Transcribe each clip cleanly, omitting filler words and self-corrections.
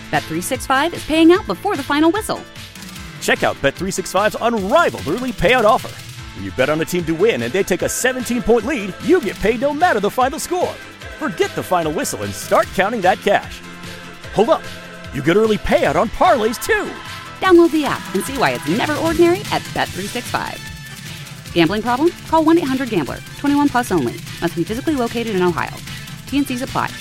Bet365 is paying out before the final whistle. Check out Bet365's unrivaled early payout offer. When you bet on a team to win and they take a 17-point lead, you get paid no matter the final score. Forget the final whistle and start counting that cash. Hold up. You get early payout on parlays, too. Download the app and see why it's never ordinary at Bet365. Gambling problem? Call 1-800-GAMBLER. 21 plus only. Must be physically located in Ohio. T&Cs apply.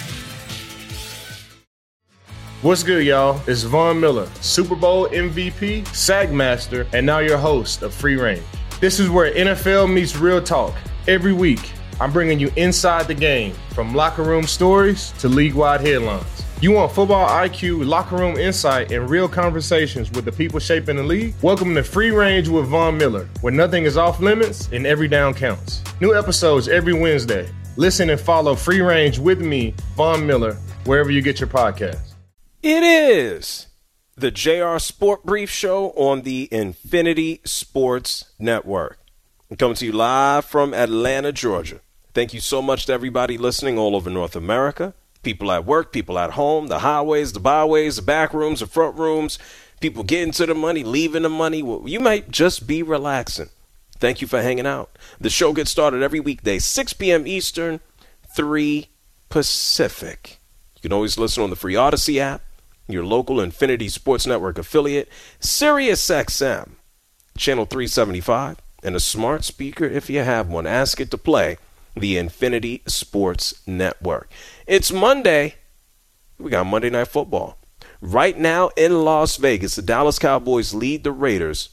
What's good, y'all? It's Von Miller, Super Bowl MVP, Sack Master, and now your host of Free Range. This is where NFL meets real talk. Every week, I'm bringing you inside the game, from locker room stories to league-wide headlines. You want football IQ, locker room insight, and real conversations with the people shaping the league? Welcome to Free Range with Von Miller, where nothing is off limits and every down counts. New episodes every Wednesday. Listen and follow Free Range with me, Von Miller, wherever you get your podcasts. It is the JR Sport Brief Show on the Infinity Sports Network. I'm coming to you live from Atlanta, Georgia. Thank you so much to everybody listening all over North America. People at work, people at home, the highways, the byways, the back rooms, the front rooms, people getting to the money, leaving the money. Well, you might just be relaxing. Thank you for hanging out. The show gets started every weekday, 6 p.m. Eastern, 3 Pacific. You can always listen on the free Odyssey app, your local Infinity Sports Network affiliate, Sirius XM, channel 375, and a smart speaker if you have one. Ask it to play the Infinity Sports Network. It's Monday. We got Monday Night Football. Right now in Las Vegas, the Dallas Cowboys lead the Raiders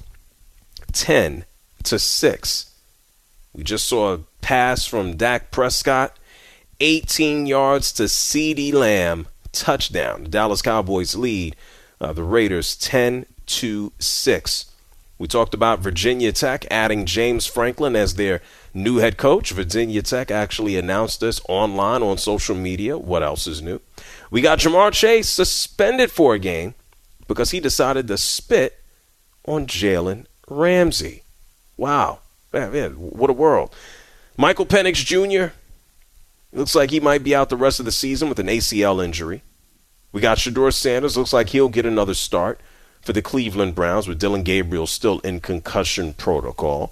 10-6. We just saw a pass from Dak Prescott, 18 yards to CeeDee Lamb, touchdown. The Dallas Cowboys lead the Raiders 10-6. We talked about Virginia Tech adding James Franklin as their new head coach. Virginia Tech actually announced this online on social media. What else is new? We got Ja'Marr Chase suspended for a game because he decided to spit on Jalen Ramsey. Wow. Man, what a world. Michael Penix Jr. looks like he might be out the rest of the season with an ACL injury. We got Shedeur Sanders. Looks like he'll get another start for the Cleveland Browns with Dylan Gabriel still in concussion protocol.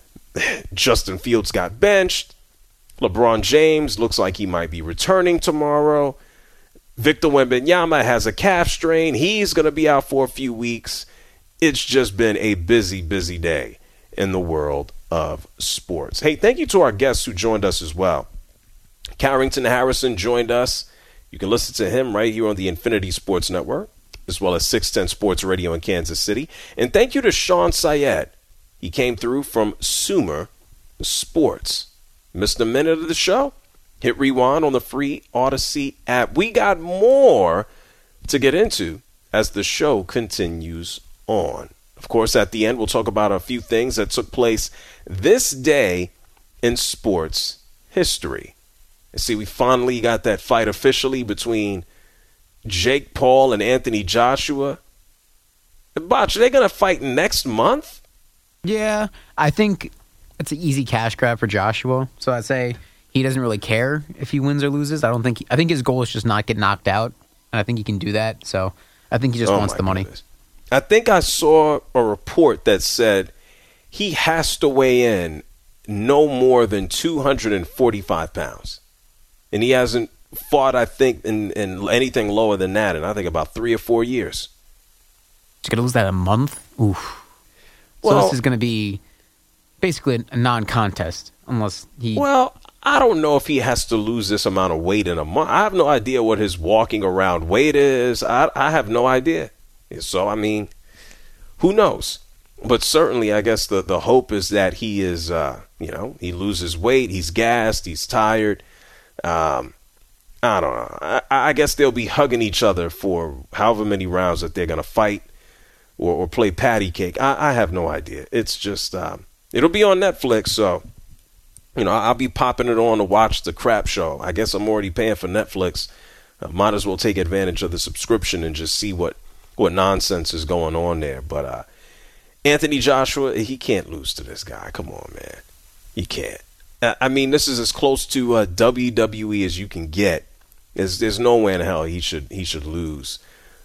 Justin Fields got benched. LeBron James looks like he might be returning tomorrow. Victor Wembanyama has a calf strain. He's going to be out for a few weeks. It's just been a busy, busy day in the world of sports. Hey, thank you to our guests who joined us as well. Carrington Harrison joined us. You can listen to him right here on the Infinity Sports Network, as well as 610 Sports Radio in Kansas City. And thank you to Sean Syed. He came through from Sumer Sports. Missed a minute of the show? Hit rewind on the free Odyssey app. We got more to get into as the show continues on. Of course, at the end, we'll talk about a few things that took place this day in sports history. And see, we finally got that fight officially between Jake Paul and Anthony Joshua. Botch, are they going to fight next month? Yeah, I think it's an easy cash grab for Joshua. So I'd say he doesn't really care if he wins or loses. I think his goal is just not get knocked out, and I think he can do that. So I think he just wants the money. Goodness. I think I saw a report that said he has to weigh in no more than 245 pounds. And he hasn't fought, I think, in anything lower than that in, I think, about 3 or 4 years. He's going to lose that in a month? Oof. So this is going to be basically a non-contest unless he... Well, I don't know if he has to lose this amount of weight in a month. I have no idea what his walking around weight is. I have no idea. So, I mean, who knows? But certainly, I guess the hope is that he is, he loses weight, he's gassed, he's tired. I don't know. I guess they'll be hugging each other for however many rounds that they're going to fight or play patty cake. I have no idea. It's just, it'll be on Netflix, so, I'll be popping it on to watch the crap show. I guess I'm already paying for Netflix. Might as well take advantage of the subscription and just see what nonsense is going on there. But Anthony Joshua, he can't lose to this guy. Come on, man. He can't. I mean, this is as close to WWE as you can get. There's no way in hell he should lose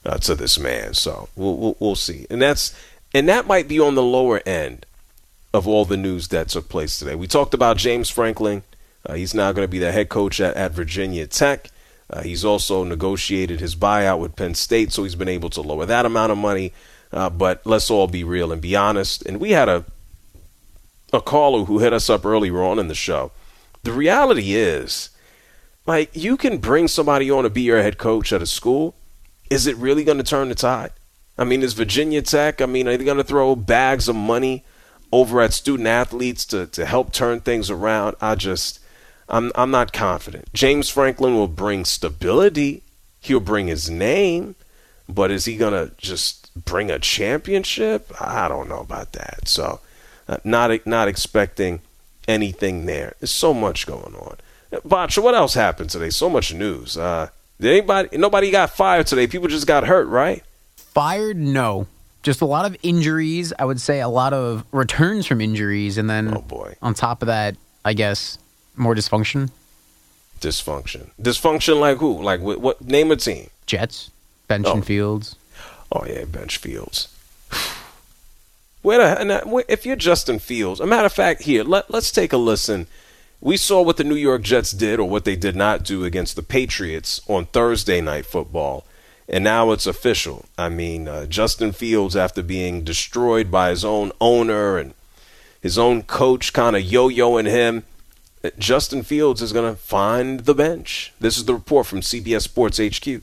to this man. So we'll see. And that might be on the lower end of all the news that took place today. We talked about James Franklin. He's now going to be the head coach at Virginia Tech. He's also negotiated his buyout with Penn State, so he's been able to lower that amount of money. But let's all be real and be honest. And we had a caller who hit us up earlier on in the show. The reality is, like, you can bring somebody on to be your head coach at a school. Is it really going to turn the tide? I mean, is Virginia Tech, are they going to throw bags of money over at student athletes to help turn things around? I'm not confident. James Franklin will bring stability. He'll bring his name. But is he going to just bring a championship? I don't know about that. So not expecting anything there. There's so much going on. Vacha, what else happened today? So much news. Nobody got fired today. People just got hurt, right? Fired? No. Just a lot of injuries. I would say a lot of returns from injuries. And then on top of that, I guess, more dysfunction. Dysfunction like who? Like what? Name a team. Jets. Bench and Fields. Oh, yeah, Bench Fields. If you're Justin Fields, a matter of fact, here, let's take a listen. We saw what the New York Jets did or what they did not do against the Patriots on Thursday Night Football. And now it's official. Justin Fields, after being destroyed by his own owner and his own coach kind of yo-yoing him, Justin Fields is going to find the bench. This is the report from CBS Sports HQ.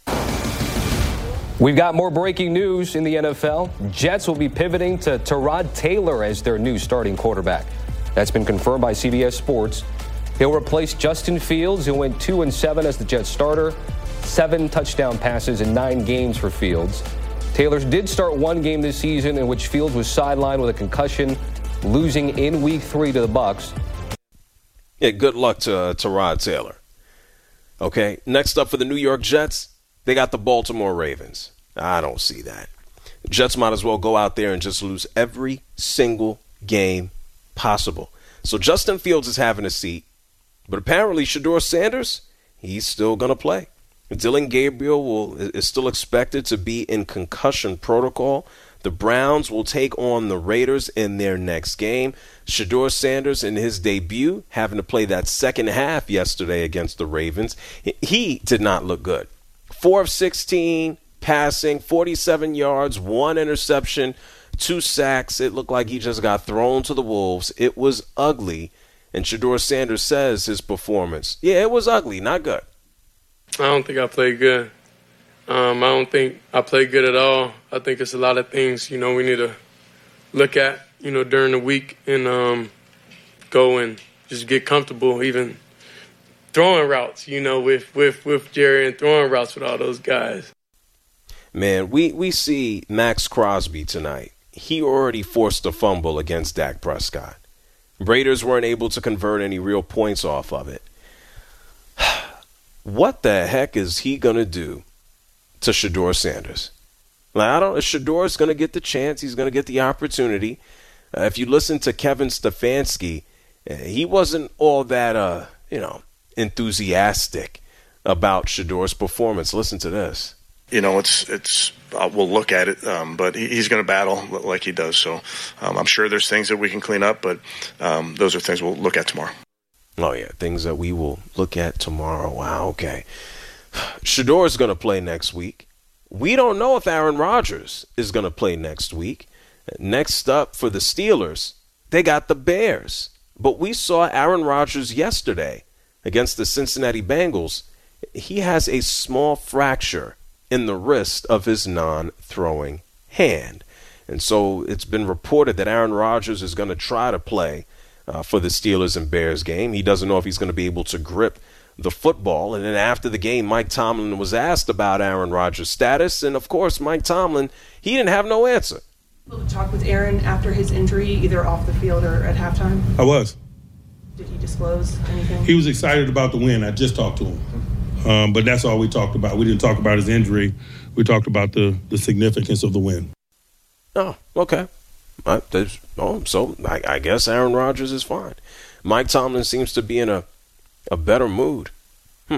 We've got more breaking news in the NFL. Jets will be pivoting to Tyrod Taylor as their new starting quarterback. That's been confirmed by CBS Sports. He'll replace Justin Fields, who went 2-7 as the Jets starter. 7 touchdown passes in 9 games for Fields. Taylor did start one game this season in which Fields was sidelined with a concussion, losing in Week 3 to the Bucs. Yeah, good luck to Tyrod Taylor. Okay, next up for the New York Jets, they got the Baltimore Ravens. I don't see that. The Jets might as well go out there and just lose every single game possible. So Justin Fields is having a seat, but apparently Shedeur Sanders, he's still going to play. Dylan Gabriel is still expected to be in concussion protocol. The Browns will take on the Raiders in their next game. Shedeur Sanders, in his debut, having to play that second half yesterday against the Ravens, he did not look good. 4 of 16 passing, 47 yards, 1 interception, 2 sacks. It looked like he just got thrown to the wolves. It was ugly. And Shedeur Sanders says his performance, it was ugly, not good. I don't think I played good. I don't think I played good at all. I think it's a lot of things, we need to look at, during the week and go and just get comfortable even throwing routes, with Jerry and throwing routes with all those guys. Man, we see Max Crosby tonight. He already forced a fumble against Dak Prescott. Raiders weren't able to convert any real points off of it. What the heck is he going to do to Shedeur Sanders? Shedeur's going to get the chance. He's going to get the opportunity. If you listen to Kevin Stefanski, he wasn't all that, enthusiastic about Shedeur's performance. Listen to this. It's we'll look at it, but he's going to battle like he does. So I'm sure there's things that we can clean up, but those are things we'll look at tomorrow. Oh, yeah, things that we will look at tomorrow. Wow, okay. Shedeur is going to play next week. We don't know if Aaron Rodgers is going to play next week. Next up for the Steelers, they got the Bears. But we saw Aaron Rodgers yesterday against the Cincinnati Bengals. He has a small fracture in the wrist of his non-throwing hand. And so it's been reported that Aaron Rodgers is going to try to play for the Steelers and Bears game. He doesn't know if he's going to be able to grip the football. And then after the game, Mike Tomlin was asked about Aaron Rodgers' status. And, of course, Mike Tomlin, he didn't have no answer. Did you talk with Aaron after his injury, either off the field or at halftime? I was. Did he disclose anything? He was excited about the win. I just talked to him. But that's all we talked about. We didn't talk about his injury. We talked about the significance of the win. Oh, okay. So I guess Aaron Rodgers is fine. Mike Tomlin seems to be in a better mood.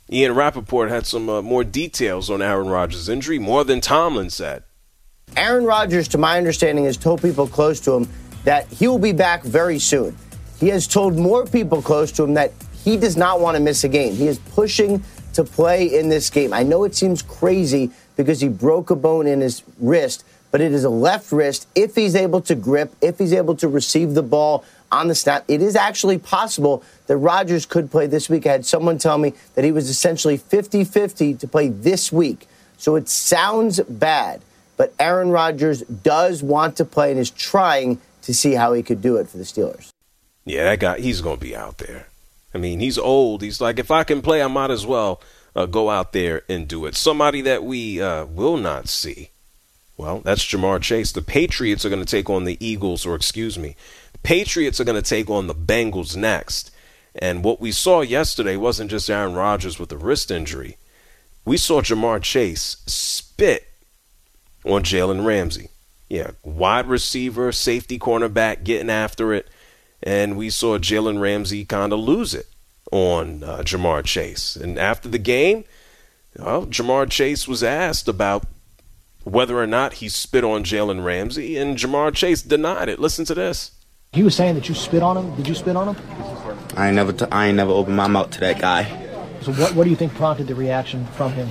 Ian Rappaport had some more details on Aaron Rodgers' injury, more than Tomlin said. Aaron Rodgers, to my understanding, has told people close to him that he will be back very soon. He has told more people close to him that he does not want to miss a game. He is pushing to play in this game. I know it seems crazy because he broke a bone in his wrist, but it is a left wrist. If he's able to grip, if he's able to receive the ball on the snap, it is actually possible that Rodgers could play this week. I had someone tell me that he was essentially 50-50 to play this week. So it sounds bad, but Aaron Rodgers does want to play and is trying to see how he could do it for the Steelers. Yeah, that guy, he's going to be out there. I mean, he's old. He's like, if I can play, I might as well go out there and do it. Somebody that we will not see, well, that's Ja'Marr Chase. The Patriots are going to take on the Eagles, the Patriots are going to take on the Bengals next. And what we saw yesterday wasn't just Aaron Rodgers with a wrist injury. We saw Ja'Marr Chase spit on Jalen Ramsey. Yeah, wide receiver, safety cornerback getting after it. And we saw Jalen Ramsey kind of lose it on Ja'Marr Chase. And after the game, well, Ja'Marr Chase was asked about whether or not he spit on Jalen Ramsey, and Ja'Marr Chase denied it. Listen to this. He was saying that you spit on him. Did you spit on him? I ain't never opened my mouth to that guy. So what do you think prompted the reaction from him?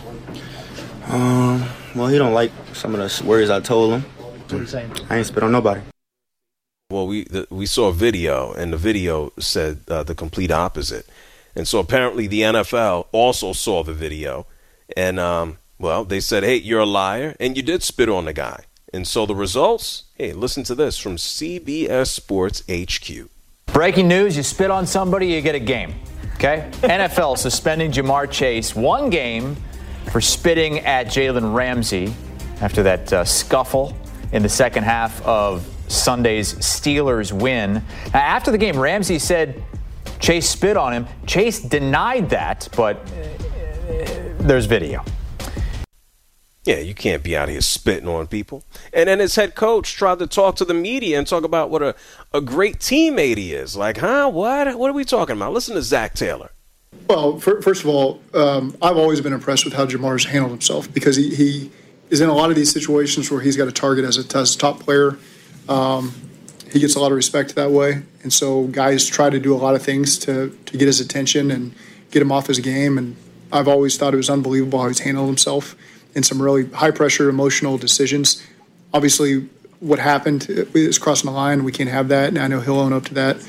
Well, he don't like some of the words I told him. What are you saying? I ain't spit on nobody. Well, we saw a video, and the video said the complete opposite. And so apparently the NFL also saw the video, and well, they said, hey, you're a liar, and you did spit on the guy. And so the results, hey, listen to this from CBS Sports HQ. Breaking news, you spit on somebody, you get a game. Okay? NFL suspending Ja'Marr Chase 1 game for spitting at Jalen Ramsey after that scuffle in the second half of Sunday's Steelers win. Now, after the game, Ramsey said Chase spit on him. Chase denied that, but there's video. Yeah, you can't be out here spitting on people. And then his head coach tried to talk to the media and talk about what a great teammate he is. Like, huh? What are we talking about? Listen to Zach Taylor. Well, first of all, I've always been impressed with how Ja'Marr's handled himself because he is in a lot of these situations where he's got a target as a top player. He gets a lot of respect that way. And so guys try to do a lot of things to get his attention and get him off his game. And I've always thought it was unbelievable how he's handled himself in some really high-pressure, emotional decisions. Obviously, what happened is crossing the line. We can't have that, and I know he'll own up to that.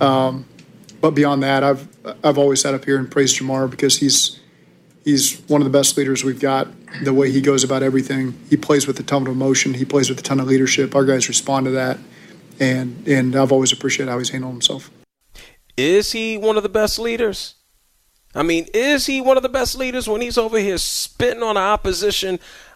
But beyond that, I've always sat up here and praised Ja'Marr because he's one of the best leaders we've got. The way he goes about everything, he plays with a ton of emotion. He plays with a ton of leadership. Our guys respond to that, and I've always appreciated how he's handled himself. Is he one of the best leaders? I mean, is he one of the best leaders when he's over here spitting on the opposition?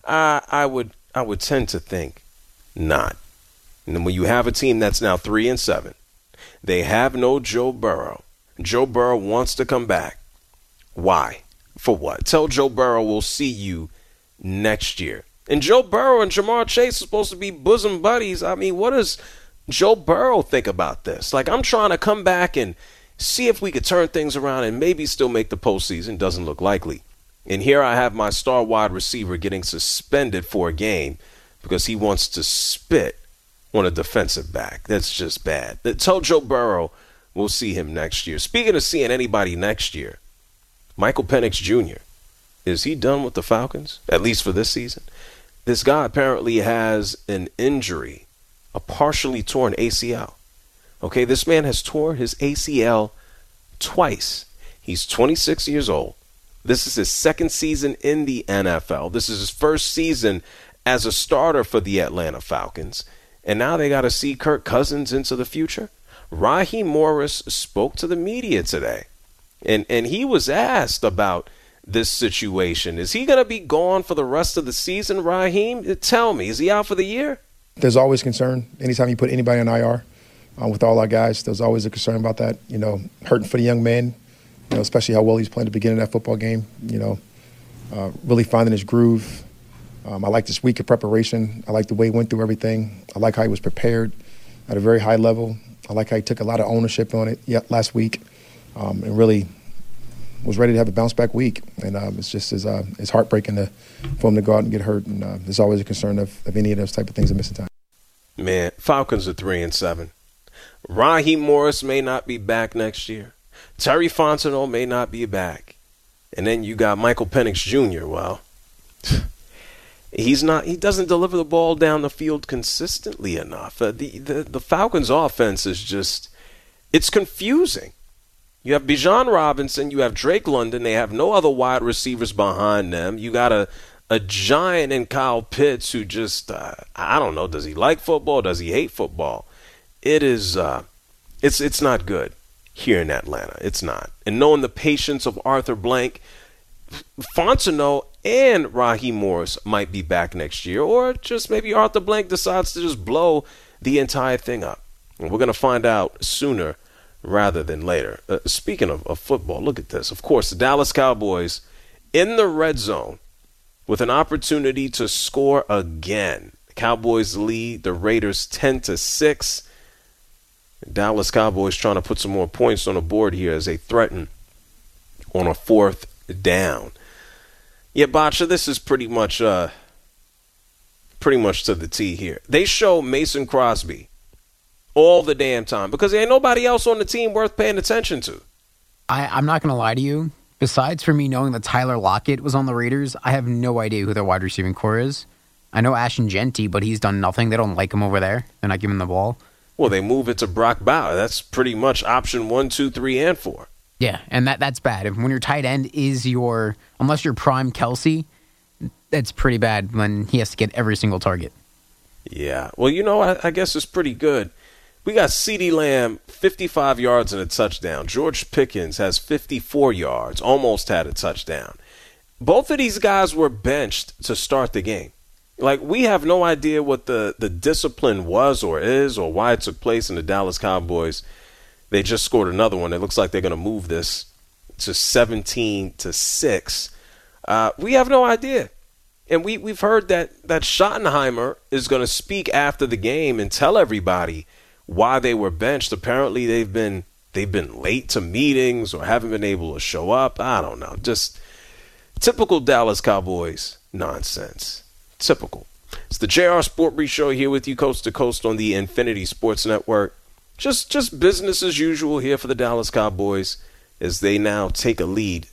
I would tend to think not. And then when you have a team that's now 3-7, they have no Joe Burrow. Joe Burrow wants to come back. Why? For what? Tell Joe Burrow we'll see you next year. And Joe Burrow and Ja'Marr Chase are supposed to be bosom buddies. I mean, what does Joe Burrow think about this? Like, I'm trying to come back and see if we could turn things around and maybe still make the postseason. Doesn't look likely. And here I have my star wide receiver getting suspended for a game because he wants to spit on a defensive back. That's just bad. Tell Joe Burrow we'll see him next year. Speaking of seeing anybody next year, Michael Penix Jr., is he done with the Falcons, at least for this season? This guy apparently has an injury, a partially torn ACL. Okay, this man has torn his ACL twice. He's 26 years old. This is his second season in the NFL. This is his first season as a starter for the Atlanta Falcons. And now they got to see Kirk Cousins into the future. Raheem Morris spoke to the media today. And he was asked about this situation. Is he going to be gone for the rest of the season, Raheem? Tell me, is he out for the year? There's always concern. Anytime you put anybody on IR, with all our guys, there's always a concern about that. You know, hurting for the young man, you know, especially how well he's playing at the beginning of that football game. You know, really finding his groove. I like this week of preparation. I like the way he went through everything. I like how he was prepared at a very high level. I like how he took a lot of ownership on it last week and really was ready to have a bounce back week, and it's just it's heartbreaking for him to go out and get hurt, and there's always a concern of any of those type of things at missing time. Man, Falcons are 3-7. Raheem Morris may not be back next year. Terry Fontenot may not be back, and then you got Michael Penix Jr. Well, he doesn't deliver the ball down the field consistently enough. The Falcons' offense is just, it's confusing. You have Bijan Robinson, you have Drake London, they have no other wide receivers behind them. You got a giant in Kyle Pitts who just, I don't know, does he like football? Does he hate football? It is, it's not good here in Atlanta. It's not. And knowing the patience of Arthur Blank, Fontenot and Raheem Morris might be back next year, or just maybe Arthur Blank decides to just blow the entire thing up. And we're going to find out sooner rather than later. Speaking of football, look at this. Of course, the Dallas Cowboys in the red zone with an opportunity to score again. The Cowboys lead the Raiders 10-6. Dallas Cowboys trying to put some more points on the board here as they threaten on a 4th down. Yeah, Bacha, this is pretty much to the T here. They show Mason Crosby all the damn time because there ain't nobody else on the team worth paying attention to. I'm not going to lie to you. Besides for me knowing that Tyler Lockett was on the Raiders, I have no idea who their wide receiving core is. I know Ashton Genty, but he's done nothing. They don't like him over there. They're not giving him the ball. Well, they move it to Brock Bauer. That's pretty much option 1, 2, 3, and 4. Yeah, and that's bad. When your tight end is unless you're prime Kelsey, that's pretty bad when he has to get every single target. Yeah. Well, you know, I guess it's pretty good. We got CeeDee Lamb, 55 yards and a touchdown. George Pickens has 54 yards, almost had a touchdown. Both of these guys were benched to start the game. Like, we have no idea what the discipline was or is or why it took place in the Dallas Cowboys. They just scored another one. It looks like they're going to move this to 17-6. We have no idea. And we've heard that Schottenheimer is going to speak after the game and tell everybody why they were benched. Apparently they've been late to meetings or haven't been able to show up. I don't know. Just typical Dallas Cowboys nonsense. Typical. It's the JR Sport Brief Show here with you coast to coast on the Infinity Sports Network. Just business as usual here for the Dallas Cowboys as they now take a lead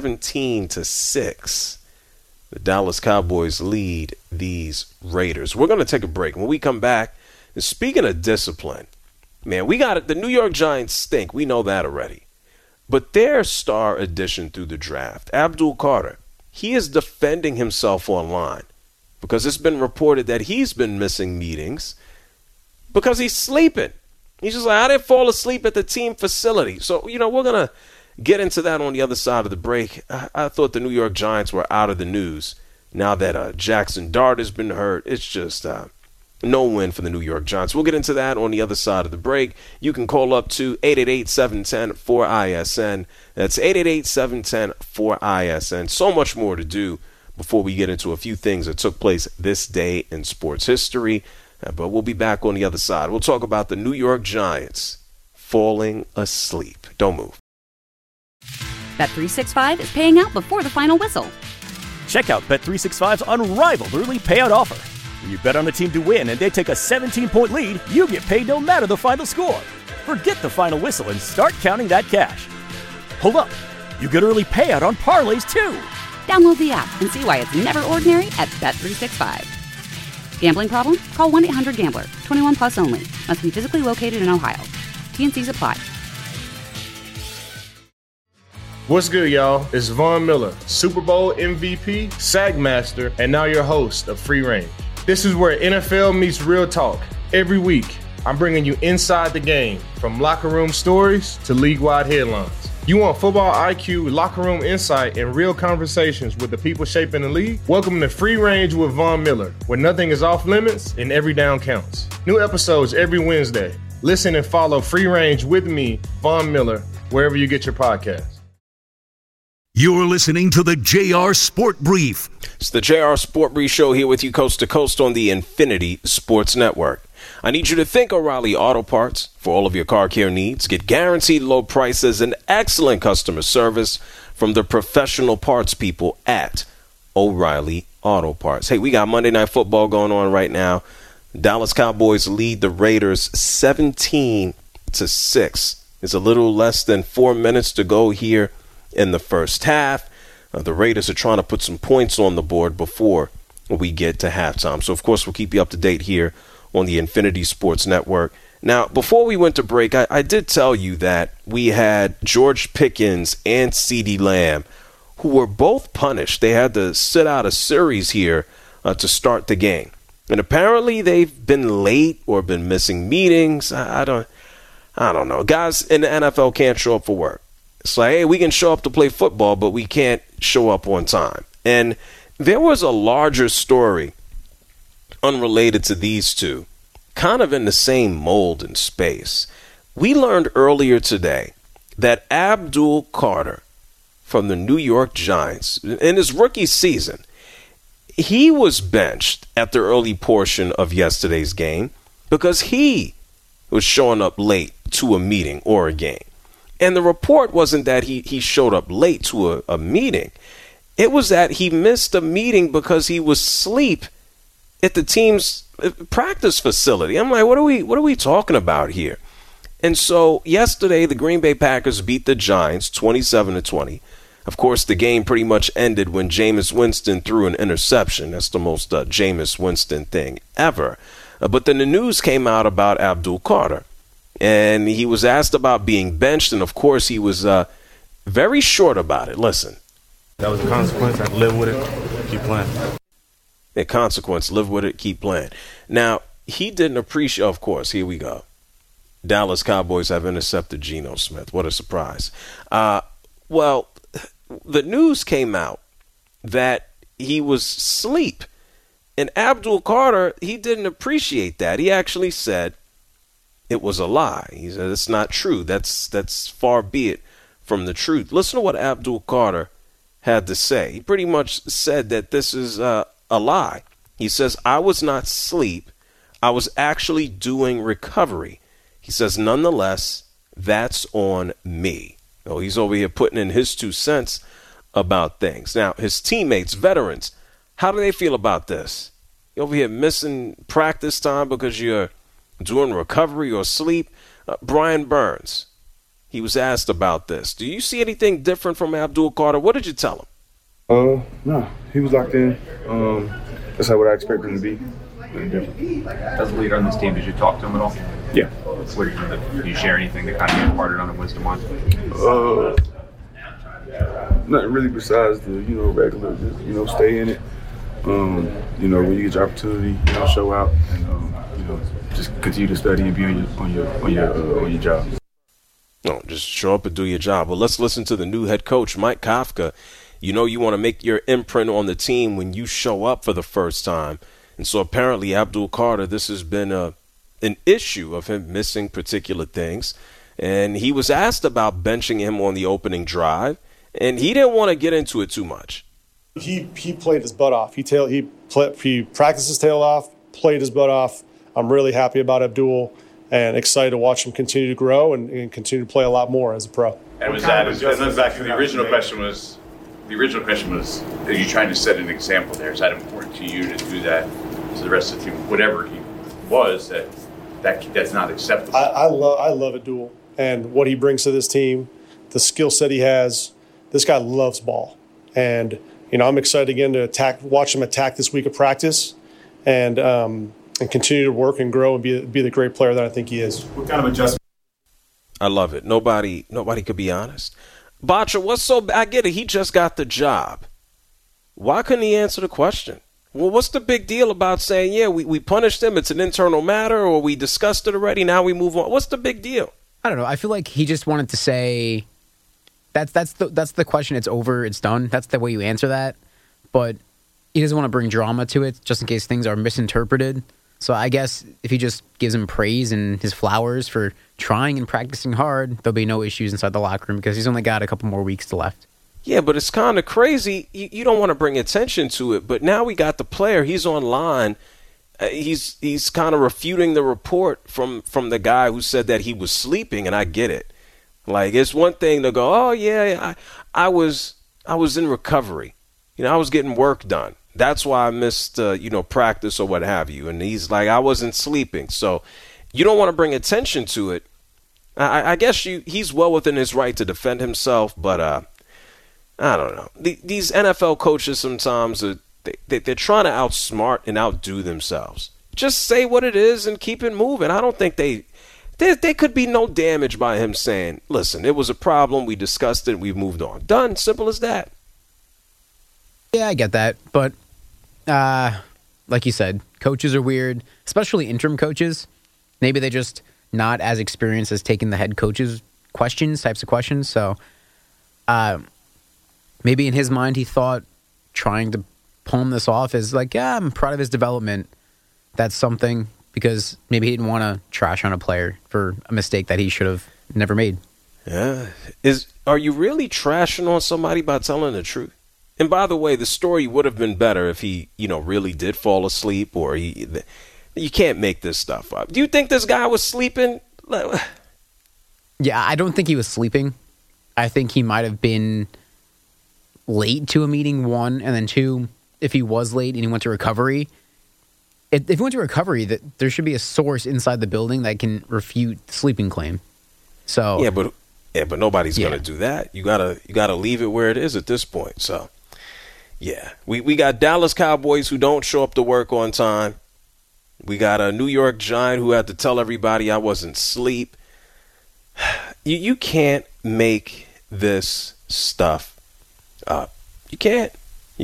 17-6. The Dallas Cowboys lead these Raiders. We're going to take a break. When we come back, and speaking of discipline, man, we got it. The New York Giants stink. We know that already. But their star addition through the draft, Abdul Carter, he is defending himself online because it's been reported that he's been missing meetings because he's sleeping. He's just like, I didn't fall asleep at the team facility. So, you know, we're going to get into that on the other side of the break. I thought the New York Giants were out of the news now that Jackson Dart has been hurt. It's just no win for the New York Giants. We'll get into that on the other side of the break. You can call up to 888-710-4ISN. That's 888-710-4ISN. So much more to do before we get into a few things that took place this day in sports history. But we'll be back on the other side. We'll talk about the New York Giants falling asleep. Don't move. Bet365 is paying out before the final whistle. Check out Bet365's unrivaled early payout offer. When you bet on a team to win and they take a 17-point lead, you get paid no matter the final score. Forget the final whistle and start counting that cash. Hold up. You get early payout on parlays, too. Download the app and see why it's never ordinary at Bet365. Gambling problem? Call 1-800-GAMBLER. 21 plus only. Must be physically located in Ohio. T&Cs apply. What's good, y'all? It's Von Miller, Super Bowl MVP, SAG Master, and now your host of Free Range. This is where NFL meets real talk. Every week, I'm bringing you inside the game, from locker room stories to league-wide headlines. You want football IQ, locker room insight, and real conversations with the people shaping the league? Welcome to Free Range with Von Miller, where nothing is off limits and every down counts. New episodes every Wednesday. Listen and follow Free Range with me, Von Miller, wherever you get your podcasts. You're listening to the JR Sport Brief. It's the JR Sport Brief Show here with you coast to coast on the Infinity Sports Network. I need you to thank O'Reilly Auto Parts for all of your car care needs. Get guaranteed low prices and excellent customer service from the professional parts people at O'Reilly Auto Parts. Hey, we got Monday Night Football going on right now. Dallas Cowboys lead the Raiders 17-6. It's a little less than 4 minutes to go here in the first half. The Raiders are trying to put some points on the board before we get to halftime. So, of course, we'll keep you up to date here on the Infinity Sports Network. Now, before we went to break, I did tell you that we had George Pickens and CeeDee Lamb, who were both punished. They had to sit out a series here to start the game. And apparently they've been late or been missing meetings. I don't know. Guys in the NFL can't show up for work. It's like, hey, we can show up to play football, but we can't show up on time. And there was a larger story unrelated to these two, kind of in the same mold and space. We learned earlier today that Abdul Carter from the New York Giants, in his rookie season, he was benched at the early portion of yesterday's game because he was showing up late to a meeting or a game. And the report wasn't that he showed up late to a meeting. It was that he missed a meeting because he was asleep at the team's practice facility. I'm like, what are we talking about here? And so yesterday, the Green Bay Packers beat the Giants 27-20. Of course, the game pretty much ended when Jameis Winston threw an interception. That's the most Jameis Winston thing ever. But then the news came out about Abdul Carter. And he was asked about being benched. And, of course, he was very short about it. Listen. That was a consequence. I live with it. Keep playing. A consequence. Live with it. Keep playing. Now, he didn't appreciate, of course, here we go. Dallas Cowboys have intercepted Geno Smith. What a surprise. Well, the news came out that he was asleep. And Abdul Carter, he didn't appreciate that. He actually said it was a lie. He said it's not true. That's far be it from the truth. Listen to what Abdul Carter had to say. He pretty much said that this is a lie. He says, I was not asleep. I was actually doing recovery. He says, nonetheless, that's on me. Oh, he's over here putting in his 2 cents about things. Now, his teammates, veterans, how do they feel about this? You over here missing practice time because you're doing recovery or sleep? Brian Burns, he was asked about this. Do you see anything different from Abdul Carter? What did you tell him? No, he was locked in. That's what I expected him to be. As a leader on this team, did you talk to him at all? Yeah. Did you share anything that kind of imparted on the wisdom on? Nothing really besides the regular, just, stay in it. When you get your opportunity, show out, and just continue to study and be on your job. No, just show up and do your job. Well, let's listen to the new head coach, Mike Kafka. You want to make your imprint on the team when you show up for the first time. And so apparently Abdul Carter, this has been an issue of him missing particular things. And he was asked about benching him on the opening drive, and he didn't want to get into it too much. He played his butt off. He practiced his tail off, played his butt off. I'm really happy about Abdul and excited to watch him continue to grow and continue to play a lot more as a pro. And was that, back to the original question was, are you trying to set an example there? Is that important to you to do that to the rest of the team? Whatever he was, that's not acceptable. I love Abdul and what he brings to this team, the skill set he has. This guy loves ball. And, I'm excited again to watch him attack this week of practice and continue to work and grow and be the great player that I think he is. What kind of adjustment? I love it. Nobody could be honest. Bacha, what's so bad? I get it. He just got the job. Why couldn't he answer the question? Well, what's the big deal about saying, yeah, we punished him, it's an internal matter, or we discussed it already, now we move on? What's the big deal? I don't know. I feel like he just wanted to say that's the question. It's over. It's done. That's the way you answer that. But he doesn't want to bring drama to it just in case things are misinterpreted. So I guess if he just gives him praise and his flowers for trying and practicing hard, there'll be no issues inside the locker room because he's only got a couple more weeks left. Yeah, but it's kind of crazy. You don't want to bring attention to it, but now we got the player. He's online. He's kind of refuting the report from the guy who said that he was sleeping, and I get it. Like, it's one thing to go, oh, yeah, I was in recovery. I was getting work done. That's why I missed, practice or what have you. And he's like, I wasn't sleeping. So you don't want to bring attention to it. I guess he's well within his right to defend himself, but I don't know. These NFL coaches sometimes, they're trying to outsmart and outdo themselves. Just say what it is and keep it moving. I don't think there could be no damage by him saying, listen, it was a problem, we discussed it, we've moved on. Done. Simple as that. Yeah, I get that. But like you said, coaches are weird, especially interim coaches. Maybe they're just not as experienced as taking the head coach's types of questions. So maybe in his mind he thought trying to palm this off is like, yeah, I'm proud of his development. That's something, because maybe he didn't want to trash on a player for a mistake that he should have never made. Yeah. Are you really trashing on somebody by telling the truth? And by the way, the story would have been better if he, really did fall asleep, or you can't make this stuff up. Do you think this guy was sleeping? Yeah, I don't think he was sleeping. I think he might have been late to a meeting, one, and then two, if he was late and he went to recovery. If he went to recovery, that there should be a source inside the building that can refute the sleeping claim. So yeah, but nobody's gonna do that. You gotta leave it where it is at this point. So yeah, we got Dallas Cowboys who don't show up to work on time. We got a New York Giant who had to tell everybody I wasn't asleep. You can't make this stuff up. You can't.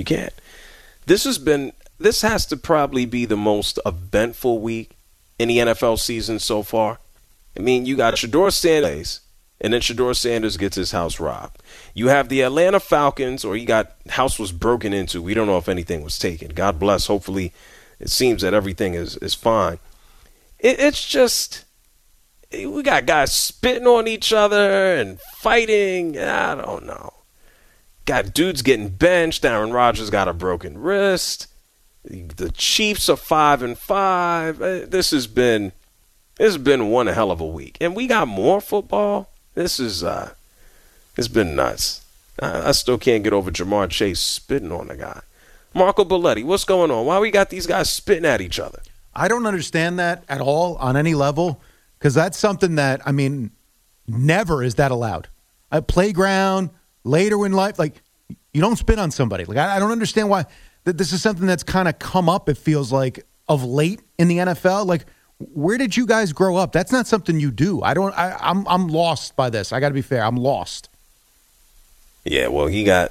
This has to probably be the most eventful week in the NFL season so far. I mean, you got Shedeur Sanders, and then Shedeur Sanders gets his house robbed. You have the Atlanta Falcons, or house was broken into. We don't know if anything was taken. God bless. Hopefully, it seems that everything is fine. It's just, we got guys spitting on each other and fighting. I don't know. Got dudes getting benched. Aaron Rodgers got a broken wrist. The Chiefs are 5-5. This has been one hell of a week, and we got more football. This is it's been nuts. I still can't get over Jamar Chase spitting on the guy. Marco Belletti, what's going on? Why we got these guys spitting at each other? I don't understand that at all on any level, because that's something that, I mean, never is that allowed. At playground, later in life, like, you don't spit on somebody. Like, I don't understand why. This is something that's kind of come up, it feels like, of late in the NFL. Like, where did you guys grow up? That's not something you do. I'm lost by this. I got to be fair. I'm lost. Yeah, well, he got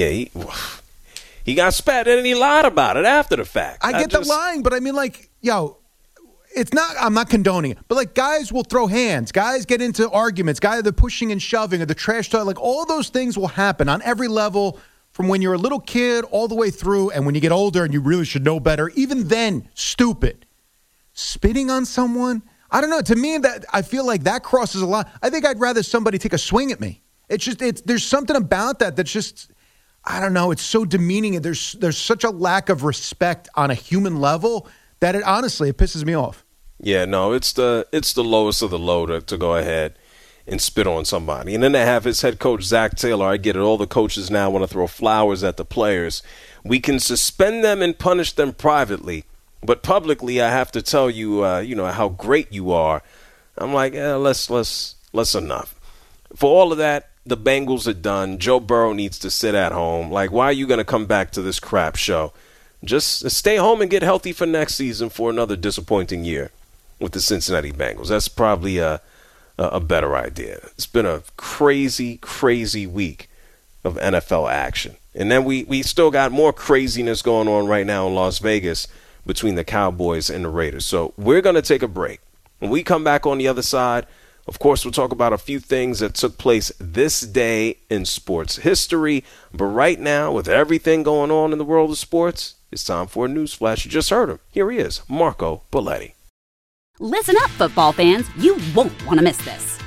spat and he lied about it after the fact. I get the lying, but I mean, like, it's not, I'm not condoning it, but like, guys will throw hands, guys get into arguments, guys, they're pushing and shoving, or the trash talk, like, all those things will happen on every level, from when you're a little kid all the way through, and when you get older and you really should know better, even then, stupid. Spitting on someone, I don't know, to me, that I feel like that crosses a line. I think I'd rather somebody take a swing at me. There's something about that that's just, I don't know, it's so demeaning. There's such a lack of respect on a human level that it pisses me off. Yeah, no, it's the lowest of the low to go ahead and spit on somebody. And then they have his head coach, Zach Taylor. I get it. All the coaches now want to throw flowers at the players. We can suspend them and punish them privately, but publicly, I have to tell you, how great you are. I'm like, less enough. For all of that, the Bengals are done. Joe Burrow needs to sit at home. Like, why are you going to come back to this crap show? Just stay home and get healthy for next season for another disappointing year with the Cincinnati Bengals. That's probably a better idea. It's been a crazy, crazy week of NFL action. And then we still got more craziness going on right now in Las Vegas between the Cowboys and the Raiders. So we're going to take a break. When we come back on the other side, of course, we'll talk about a few things that took place this day in sports history. But right now, with everything going on in the world of sports, it's time for a news flash. You just heard him. Here he is, Marco Belletti. Listen up, football fans. You won't want to miss this.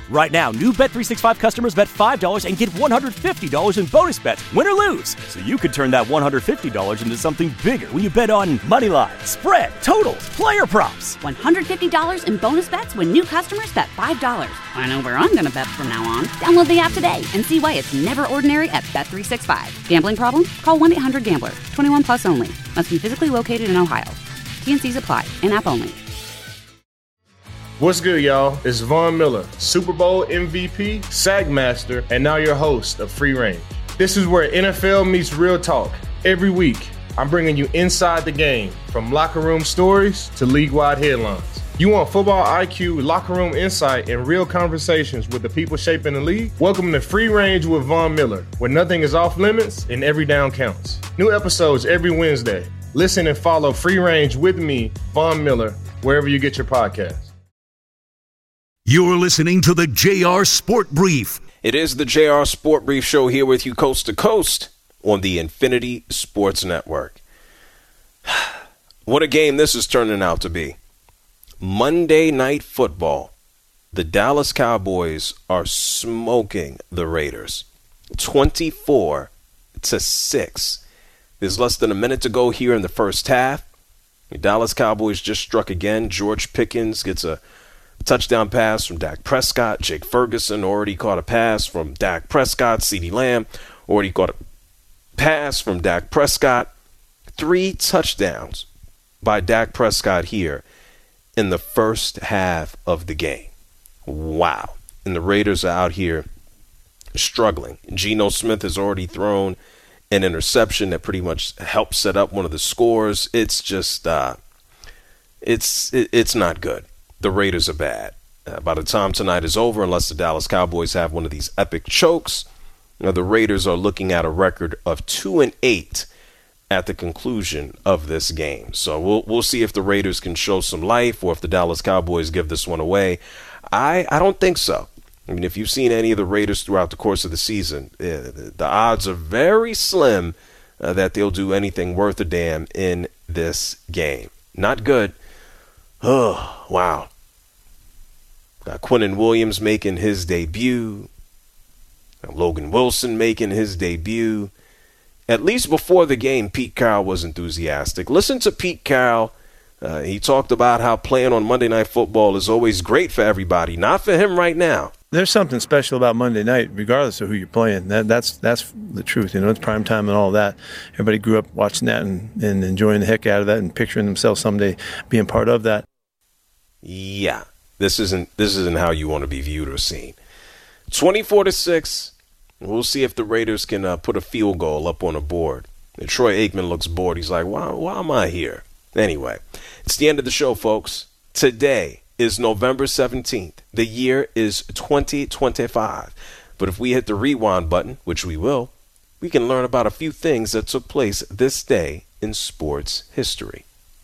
Right now, new Bet365 customers bet $5 and get $150 in bonus bets, win or lose. So you could turn that $150 into something bigger when you bet on moneyline, spread, totals, player props. $150 in bonus bets when new customers bet $5. I know where I'm going to bet from now on. Download the app today and see why it's never ordinary at Bet365. Gambling problem? Call 1-800-GAMBLER. 21 plus only. Must be physically located in Ohio. T&Cs apply. In-app only. What's good, y'all? It's Von Miller, Super Bowl MVP, SAG Master, and now your host of Free Range. This is where NFL meets real talk. Every week, I'm bringing you inside the game, from locker room stories to league-wide headlines. You want football IQ, locker room insight, and real conversations with the people shaping the league? Welcome to Free Range with Von Miller, where nothing is off limits and every down counts. New episodes every Wednesday. Listen and follow Free Range with me, Von Miller, wherever you get your podcasts. You're listening to the JR Sport Brief. It is the JR Sport Brief show here with you coast to coast on the Infinity Sports Network. What a game this is turning out to be. Monday Night Football. The Dallas Cowboys are smoking the Raiders. 24-6. There's less than a minute to go here in the first half. The Dallas Cowboys just struck again. George Pickens gets a touchdown pass from Dak Prescott. Jake Ferguson already caught a pass from Dak Prescott. CeeDee Lamb already caught a pass from Dak Prescott. 3 touchdowns by Dak Prescott here in the first half of the game. Wow. And the Raiders are out here struggling. Geno Smith has already thrown an interception that pretty much helped set up one of the scores. It's just, it's not good. The Raiders are bad. By the time tonight is over, unless the Dallas Cowboys have one of these epic chokes, the Raiders are looking at a record of 2-8 at the conclusion of this game. So we'll see if the Raiders can show some life or if the Dallas Cowboys give this one away. I don't think so. I mean, if you've seen any of the Raiders throughout the course of the season, the odds are very slim that they'll do anything worth a damn in this game. Not good. Oh, wow. Quinnen Williams making his debut. Logan Wilson making his debut. At least before the game, Pete Carroll was enthusiastic. Listen to Pete Carroll. He talked about how playing on Monday Night Football is always great for everybody. Not for him right now. There's something special about Monday night, regardless of who you're playing. That's the truth. You know, it's prime time and all that. Everybody grew up watching that and enjoying the heck out of that and picturing themselves someday being part of that. Yeah, this isn't how you want to be viewed or seen. 24-6. We'll see if the Raiders can put a field goal up on the board. And Troy Aikman looks bored. He's like, why am I here? Anyway, it's the end of the show, folks. Today is November 17th. The year is 2025. But if we hit the rewind button, which we will, we can learn about a few things that took place this day in sports history.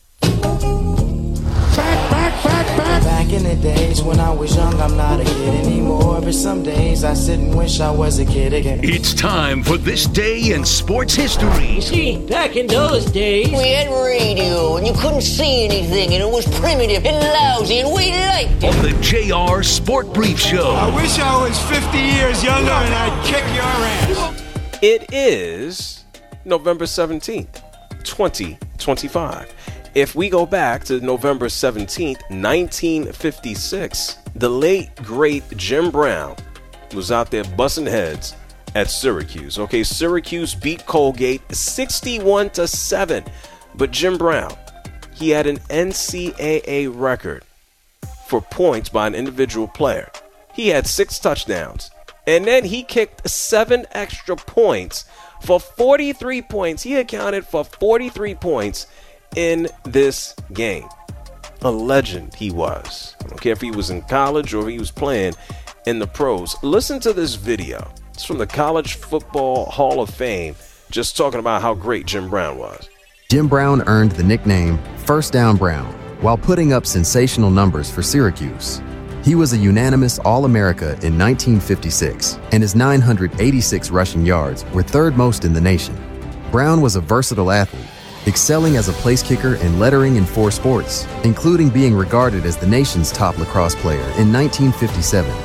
Back in the days when I was young, I'm not a kid anymore. But some days I sit and wish I was a kid again. It's time for This Day in Sports History. You see, back in those days, we had radio and you couldn't see anything and it was primitive and lousy and we liked it. On the JR Sport Brief Show. I wish I was 50 years younger and I'd kick your ass. It is November 17th, 2025. If we go back to November 17th, 1956, the late, great Jim Brown was out there busting heads at Syracuse. Okay, Syracuse beat Colgate 61-7. But Jim Brown, he had an NCAA record for points by an individual player. He had 6 touchdowns. And then he kicked 7 extra points for 43 points. He accounted for 43 points in this game. A legend he was. I don't care if he was in college or he was playing in the pros. Listen to this video. It's from the College Football Hall of Fame, just talking about how great Jim Brown was. Jim Brown earned the nickname First Down Brown while putting up sensational numbers for Syracuse. He was a unanimous All-America in 1956, and his 986 rushing yards were third most in the nation. Brown was a versatile athlete, excelling as a place kicker and lettering in 4 sports, including being regarded as the nation's top lacrosse player in 1957.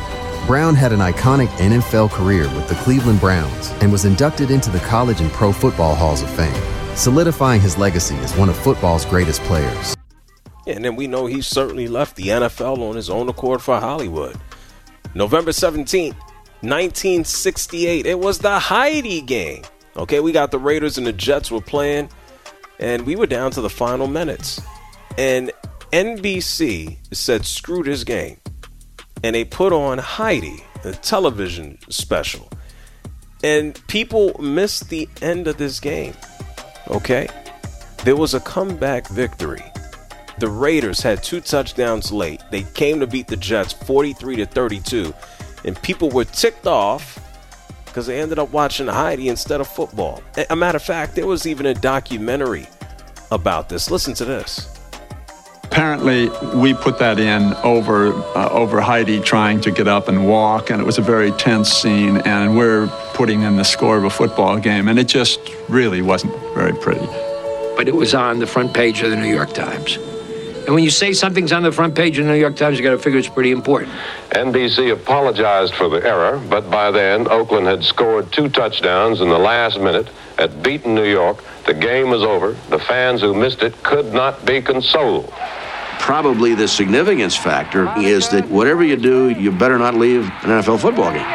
Brown had an iconic NFL career with the Cleveland Browns and was inducted into the College and Pro Football Halls of Fame, solidifying his legacy as one of football's greatest players. And then we know he certainly left the NFL on his own accord for Hollywood. November 17th, 1968. It was the Heidi game. Okay, we got the Raiders and the Jets were playing, and we were down to the final minutes. And NBC said, screw this game. And they put on Heidi, a television special. And people missed the end of this game. Okay? There was a comeback victory. The Raiders had 2 touchdowns late. They came to beat the Jets 43-32. And people were ticked off because they ended up watching Heidi instead of football. A matter of fact, there was even a documentary about this. Listen to this. Apparently, we put that in over Heidi trying to get up and walk, and it was a very tense scene, and we're putting in the score of a football game, and it just really wasn't very pretty. But it was on the front page of the New York Times. And when you say something's on the front page of the New York Times, you got to figure it's pretty important. NBC apologized for the error, but by then, Oakland had scored 2 touchdowns in the last minute at beaten New York. The game was over. The fans who missed it could not be consoled. Probably the significance factor is that whatever you do, you better not leave an NFL football game.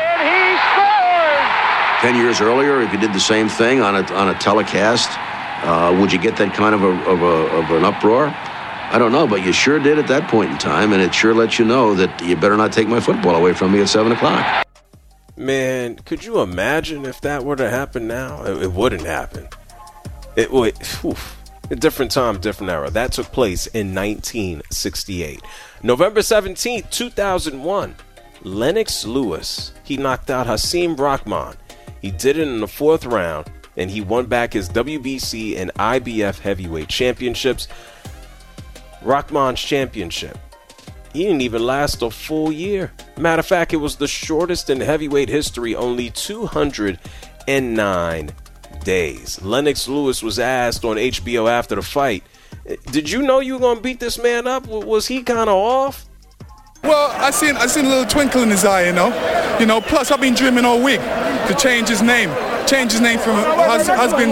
10 years earlier, if you did the same thing on a telecast, would you get that kind of an uproar? I don't know, but you sure did at that point in time, and it sure lets you know that you better not take my football away from me at 7 o'clock. Man, could you imagine if that were to happen now? It wouldn't happen. It would. A different time, different era. That took place in 1968. November 17th, 2001. Lennox Lewis. He knocked out Hasim Rahman. He did it in the 4th round, and he won back his WBC and IBF heavyweight championships. Rahman's championship. He didn't even last a full year. Matter of fact, it was the shortest in heavyweight history, only 209 days. Lennox Lewis was asked on HBO after the fight, did you know you were going to beat this man up? Was he kind of off? Well, I seen a little twinkle in his eye, you know. Plus I've been dreaming all week to change his name. Change his name from Has-Been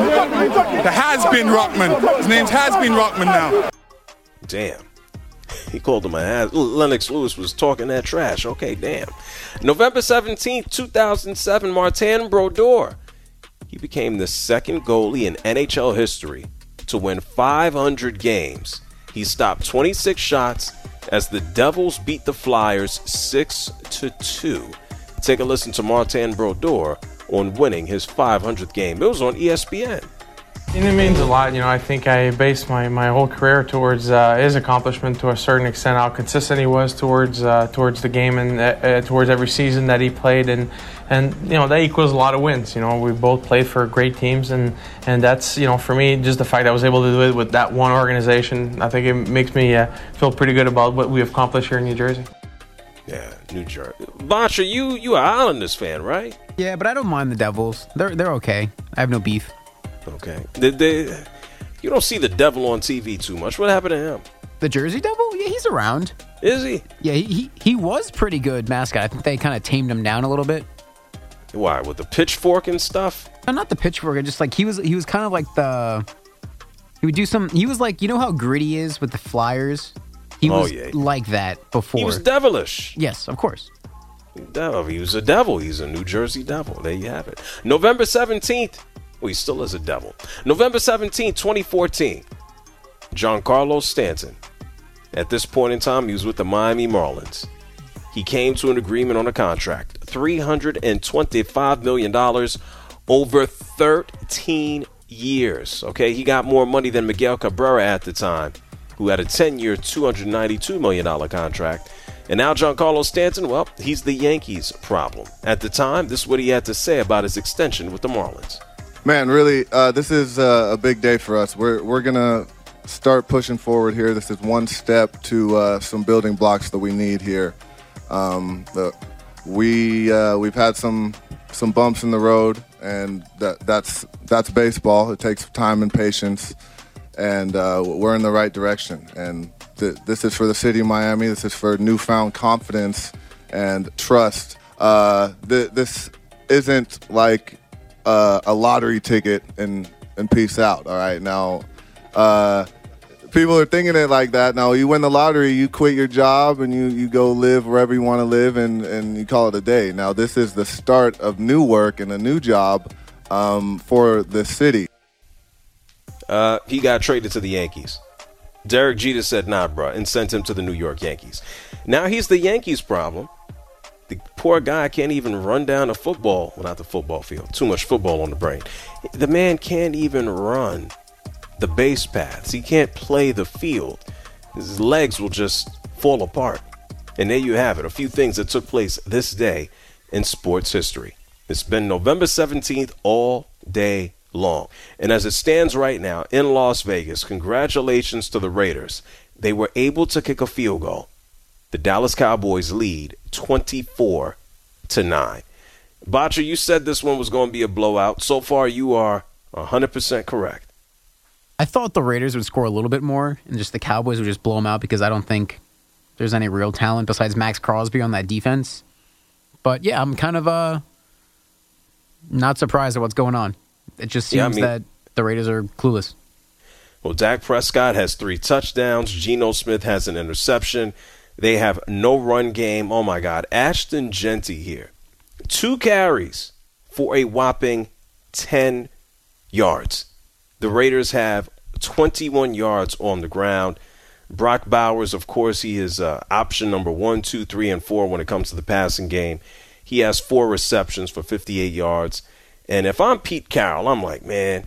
Rahman. His name's Has-Been Rahman now. Damn. He called him a ass. Lennox Lewis was talking that trash. Okay, damn. November 17th, 2007, Martin Brodeur. He became the second goalie in NHL history to win 500 games. He stopped 26 shots as the Devils beat the Flyers 6-2. Take a listen to Martin Brodeur on winning his 500th game. It was on ESPN. It means a lot. I think I based my whole career towards his accomplishment to a certain extent, how consistent he was towards the game and towards every season that he played, and that equals a lot of wins. We both played for great teams, and that's for me, just the fact I was able to do it with that one organization, I think it makes me feel pretty good about what we accomplished here in New Jersey. Yeah, New Jersey. Batra, you an Islanders fan, right? Yeah, but I don't mind the Devils. They're okay. I have no beef. Okay. You don't see the Devil on TV too much. What happened to him? The Jersey Devil? Yeah, he's around. Is he? Yeah, he was pretty good mascot. I think they kind of tamed him down a little bit. Why? With the pitchfork and stuff? No, not the pitchfork. Just like he was kind of like he would do some. He was like, how Gritty is with the Flyers. He was like that before. He was devilish. Yes, of course. He was a devil. He's a New Jersey Devil. There you have it. November 17th. Well, he still is a devil. November 17th, 2014. Giancarlo Stanton. At this point in time, he was with the Miami Marlins. He came to an agreement on a contract. $325 million over 13 years. Okay, he got more money than Miguel Cabrera at the time, who had a 10-year, $292 million contract. And now Giancarlo Stanton, well, he's the Yankees' problem. At the time, this is what he had to say about his extension with the Marlins. Man, really, this is a big day for us. We're going to start pushing forward here. This is one step to some building blocks that we need here. We've had some bumps in the road, and that's baseball. It takes time and patience, and we're in the right direction. And this is for the city of Miami. This is for newfound confidence and trust This isn't like a lottery ticket and peace out. All right, now people are thinking it like that. Now you win the lottery, you quit your job and you go live wherever you want to live and you call it a day. Now this is the start of new work and a new job for the city. He got traded to the Yankees. Derek Jeter said nah, bruh, and sent him to the New York Yankees. Now he's the Yankees' problem. The poor guy can't even run down a football. Well, not the football field. Too much football on the brain. The man can't even run the base paths. He can't play the field. His legs will just fall apart. And there you have it. A few things that took place this day in sports history. It's been November 17th all day long. And as it stands right now in Las Vegas, congratulations to the Raiders. They were able to kick a field goal. The Dallas Cowboys lead 24-9. Botcher, you said this one was going to be a blowout. So far, you are 100% correct. I thought the Raiders would score a little bit more and just the Cowboys would just blow them out because I don't think there's any real talent besides Max Crosby on that defense. But yeah, I'm kind of not surprised at what's going on. It just seems that the Raiders are clueless. Well, Dak Prescott has 3 touchdowns. Geno Smith has an interception. They have no run game. Oh, my God. Ashton Genty here. 2 carries for a whopping 10 yards. The Raiders have 21 yards on the ground. Brock Bowers, of course, he is option number 1, 2, 3, and 4 when it comes to the passing game. He has 4 receptions for 58 yards. And if I'm Pete Carroll, I'm like, man,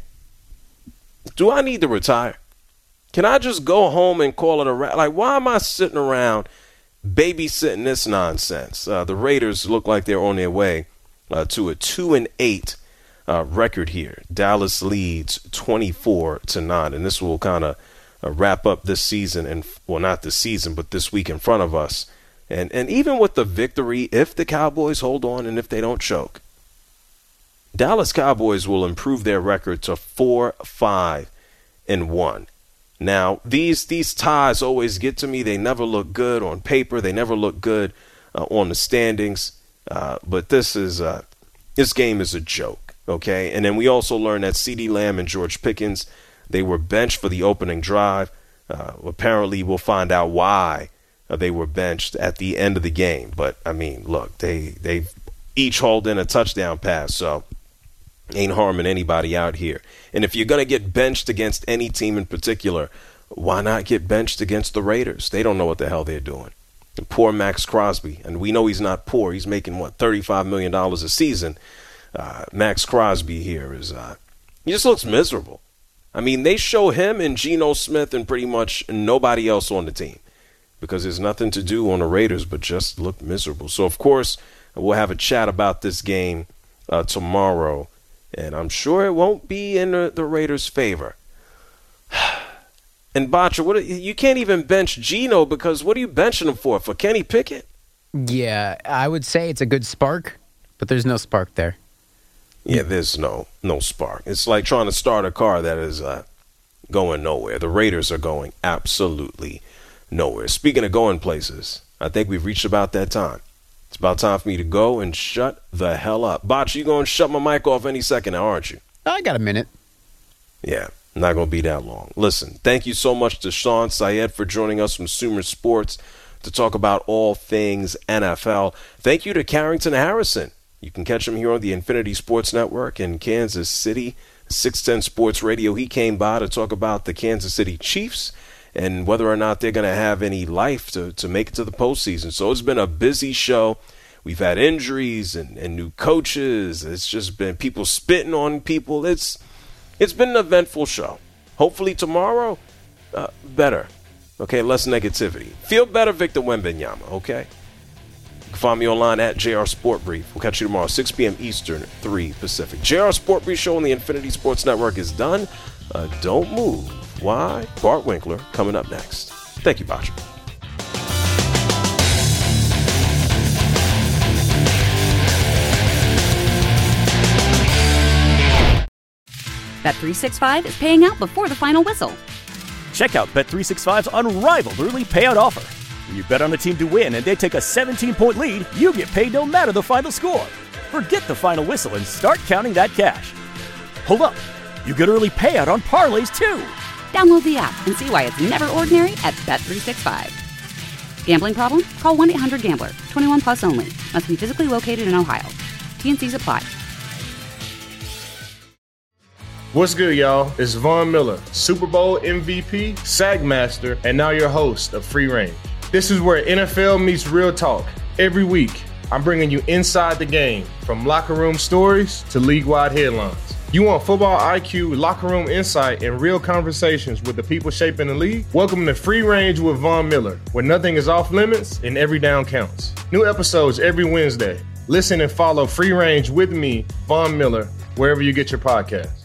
do I need to retire? Can I just go home and call it a wrap? Like, why am I sitting around babysitting this nonsense? The Raiders look like they're on their way to a 2-8 record here. Dallas leads 24-9, and this will kind of wrap up this season, and well, not this season, but this week in front of us. And even with the victory, if the Cowboys hold on and if they don't choke, Dallas Cowboys will improve their record to 4-5-1. Now, these ties always get to me. They never look good on paper. They never look good on the standings. But this game is a joke, okay? And then we also learned that CeeDee Lamb and George Pickens, they were benched for the opening drive. Apparently, we'll find out why they were benched at the end of the game. But, I mean, look, they each hauled in a touchdown pass, so ain't harming anybody out here. And if you're going to get benched against any team in particular, why not get benched against the Raiders? They don't know what the hell they're doing. And poor Max Crosby, and we know he's not poor. He's making, $35 million a season. Max Crosby here is he just looks miserable. I mean, they show him and Geno Smith and pretty much nobody else on the team because there's nothing to do on the Raiders but just look miserable. So, of course, we'll have a chat about this game tomorrow. And I'm sure it won't be in the Raiders' favor. And Botcher, you can't even bench Geno because what are you benching him for? For Kenny Pickett? Yeah, I would say it's a good spark, but there's no spark there. Yeah, there's no spark. It's like trying to start a car that is going nowhere. The Raiders are going absolutely nowhere. Speaking of going places, I think we've reached about that time. It's about time for me to go and shut the hell up. Botch, you going to shut my mic off any second now, aren't you? I got a minute. Yeah, not going to be that long. Listen, thank you so much to Sean Syed for joining us from Sumer Sports to talk about all things NFL. Thank you to Carrington Harrison. You can catch him here on the Infinity Sports Network in Kansas City, 610 Sports Radio. He came by to talk about the Kansas City Chiefs and whether or not they're going to have any life to make it to the postseason. So it's been a busy show. We've had injuries and new coaches. It's just been people spitting on people. It's been an eventful show. Hopefully tomorrow, better. Okay, less negativity. Feel better, Victor Wembanyama, okay? You can find me online at JR Sport Brief. We'll catch you tomorrow, 6 p.m. Eastern, 3 Pacific. JR Sport Brief show on the Infinity Sports Network is done. Don't move. Why? Bart Winkler coming up next. Thank you, Botch. Bet365 is paying out before the final whistle. Check out Bet365's unrivaled early payout offer. When you bet on a team to win and they take a 17-point lead, you get paid no matter the final score. Forget the final whistle and start counting that cash. Hold up. You get early payout on parlays, too. Download the app and see why it's never ordinary at Bet365. Gambling problem? Call 1-800-GAMBLER. 21 plus only. Must be physically located in Ohio. T&Cs apply. What's good, y'all? It's Von Miller, Super Bowl MVP, Sagmaster, and now your host of Free Range. This is where NFL meets real talk. Every week, I'm bringing you inside the game, from locker room stories to league-wide headlines. You want football IQ, locker room insight, and real conversations with the people shaping the league? Welcome to Free Range with Von Miller, where nothing is off limits and every down counts. New episodes every Wednesday. Listen and follow Free Range with me, Von Miller, wherever you get your podcasts.